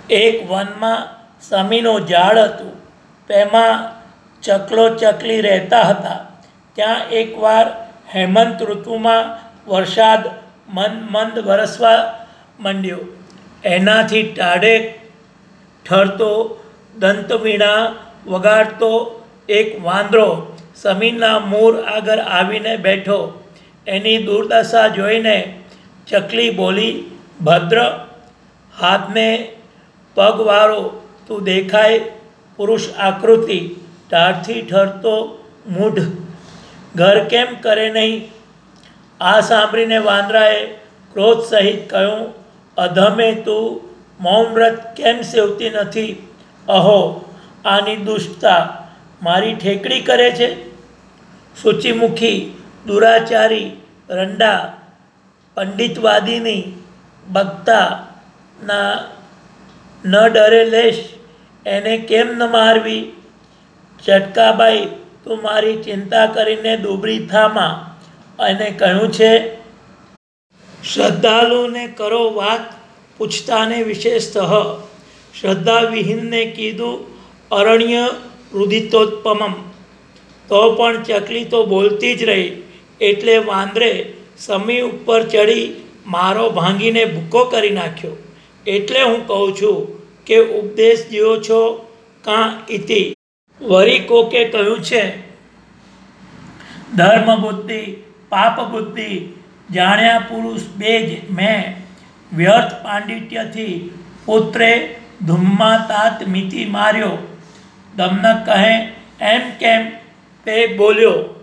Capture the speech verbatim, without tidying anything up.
એક વનમાં સમીનું ઝાડ હતું. તેમાં ચકલો ચકલી રહેતા હતા. ત્યાં એકવાર હેમંત ઋતુમાં વરસાદ મંદ મંદ વરસવા માંડ્યો. એનાથી ટાઢે ઠરતો દંતવીણા વગાડતો એક વાંદરો સમીના મૂળ આગળ આવીને બેઠો. એની દુર્દશા જોઈને ચકલી બોલી, ભદ્ર હાથને પગવાળો તું દેખાય પુરુષ આકૃતિ, ટાઢથી ઠરતો મૂઢ, ઘર કેમ કરે નહીં? આ સાંભળીને વાંદરાએ ક્રોધ સહિત કહ્યું, અધમે તું મૌન કેમ સેવતી નથી? અહો, આની દુષ્ટતા મારી ઠેકડી કરે છે. સૂચિમુખી, દુરાચારી, રંડા, પંડિતવાદીની બગતા ના ન ડરે લેશ, એને કેમ ન મારવી? ચટકાબાઈ, તું મારી ચિંતા કરીને દુબળી થામાં. અને કહ્યું છે, શ્રદ્ધાલુને કરો વાત પૂછતાને વિશેષતઃ. શ્રદ્ધાવિહીનને કીધું અરણ્ય રુદિતોત્પમમ. તો પણ ચકલી તો બોલતી જ રહી. એટલે વાંદરે સમી ઉપર ચડી મારો ભાંગીને ભૂકો કરી નાખ્યો. એટલે હું કહું છું કે ઉપદેશ દ્યો છો કાં ઇતિ. વળી કોકે કહ્યું છે, ધર્મ બુદ્ધિ પાપ બુદ્ધિ જાણ્યા પુરુષ બે જ મેં, વ્યર્થ પાંડિત્યથી પુત્રે ધૂમમાં તાત મીતી માર્યો. દમનક કહે, એમ કેમ તે બોલ્યો?